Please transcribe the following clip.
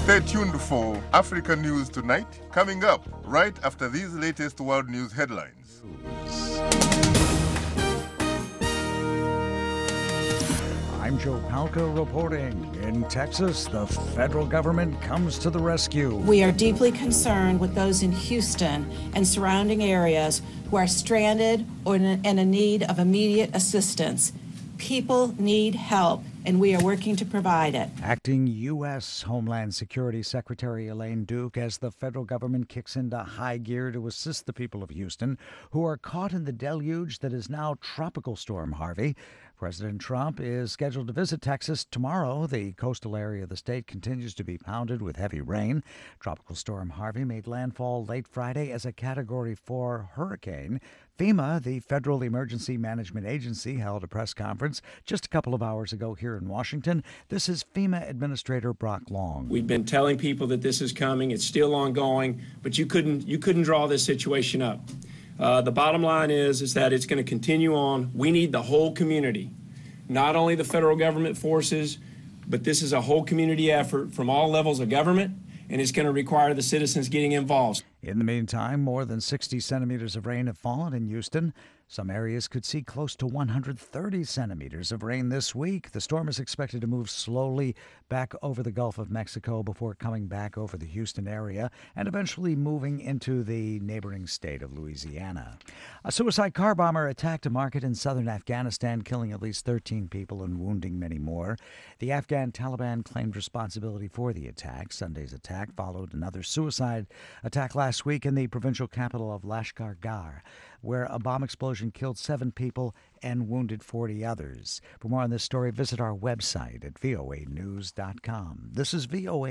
Stay tuned for Africa News Tonight, coming up right after these latest world news headlines. I'm Joe Palca reporting. In Texas, the federal government comes to the rescue. We are deeply concerned with those in Houston and surrounding areas who are stranded or in need of immediate assistance. People need help, and we are working to provide it. Acting U.S. Homeland Security Secretary Elaine Duke, as the federal government kicks into high gear to assist the people of Houston, who are caught in the deluge that is now Tropical Storm Harvey. President Trump is scheduled to visit Texas tomorrow. The coastal area of the state continues to be pounded with heavy rain. Tropical Storm Harvey made landfall late Friday as a Category 4 hurricane. FEMA, the Federal Emergency Management Agency, held a press conference just a couple of hours ago here in Washington. This is FEMA Administrator Brock Long. We've been telling people that this is coming. It's still ongoing, but you couldn't draw this situation up. The bottom line is that it's going to continue on. We need the whole community, not only the federal government forces, but this is a whole community effort from all levels of government, and it's going to require the citizens getting involved. In the meantime, more than 60 centimeters of rain have fallen in Houston. Some areas could see close to 130 centimeters of rain this week. The storm is expected to move slowly back over the Gulf of Mexico before coming back over the Houston area and eventually moving into the neighboring state of Louisiana. A suicide car bomber attacked a market in southern Afghanistan, killing at least 13 people and wounding many more. The Afghan Taliban claimed responsibility for the attack. Sunday's attack followed another suicide attack last week in the provincial capital of Lashkar Gah, where a bomb explosion killed 7 people and wounded 40 others. For more on this story, visit our website at voanews.com. This is VOA.